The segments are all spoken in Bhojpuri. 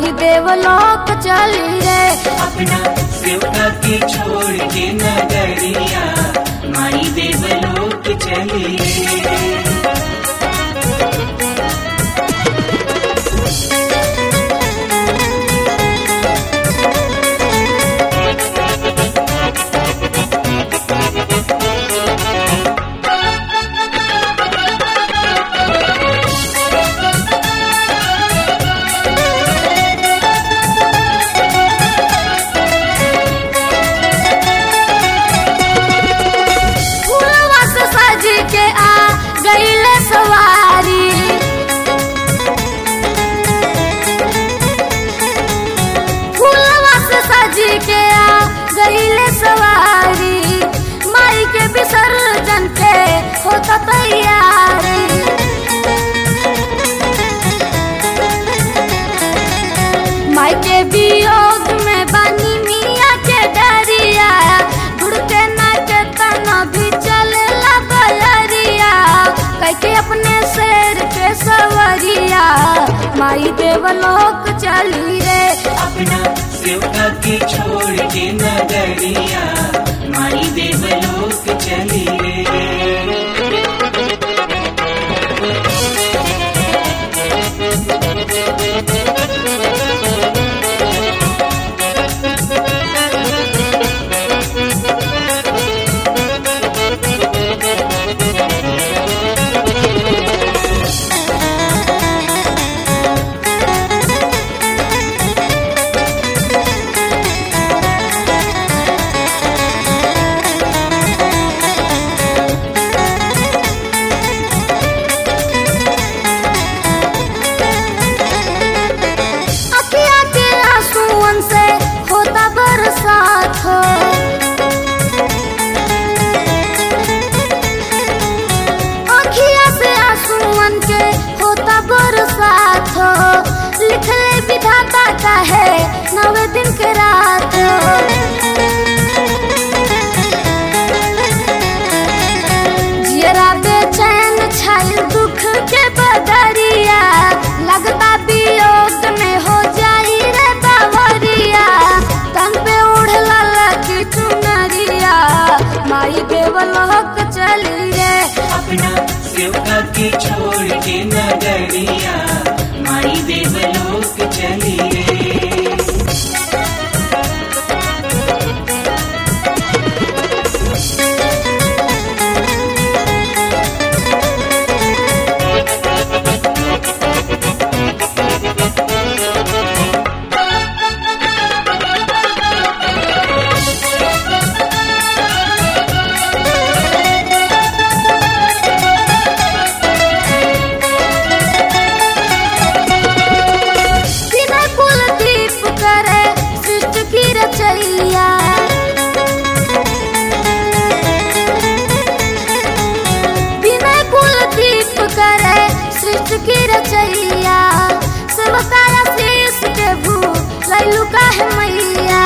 माई देवलोक चली रे। अपना सेवका के छोड़ के नगरिया माई देवलोक चली रे। सवारी माई के विसर्जन के होता तैयारी। माई के वियोग में बानी मिया के डरिया, ढुड़के नाचे तना भी चलेला बलरिया, कैके अपने शेर के सवरिया माई देवलोक चली रे। अपना सेवका के छोड़ के नगरिया माई देवलोक चली रे। लिखले विधाता का है 9 दिन के रात। जियरा बेचैन छायल दुख के बदरिया, लगता वियोग में हो जाई रे बावरिया, तन पे उड़ला लकी चुनरिया माई देवलोक चली रे। अपना सेवका के छोड़ के नगरिया माई देवलोक चली रे। की रचैया सेवकाया शीश के भूल लैलू काहे मैया।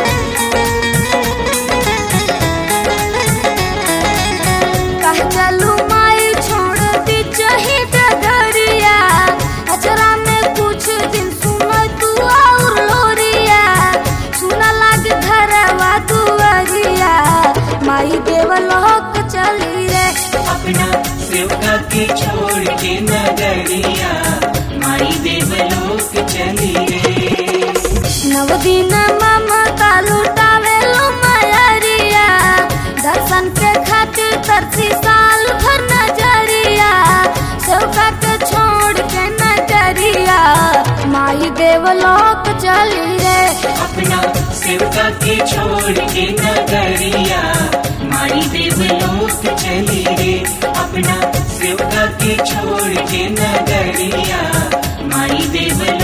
कह चलू माई छोड़ दी चही डगरिया, अचरा में कुछ दिन सुनो तू और लोरिया, सुना लागे घरवा दुआरिया माई देवलोक चली रे। अपना सेवका के छोड़ के नगरिया माई देवलोक चली रे। 9 दिन ममता लुटावे लो मयरिया, दर्शन के खातिर तरसी साल भर नजरिया, सेवका के छोड़ के नगरिया माई देवलोक चली रे। अपना सेवका के छोड़ के नगरिया माई देवलोक चली रे। अपना सेवका के छोड़ के नगरिया माई देवलोक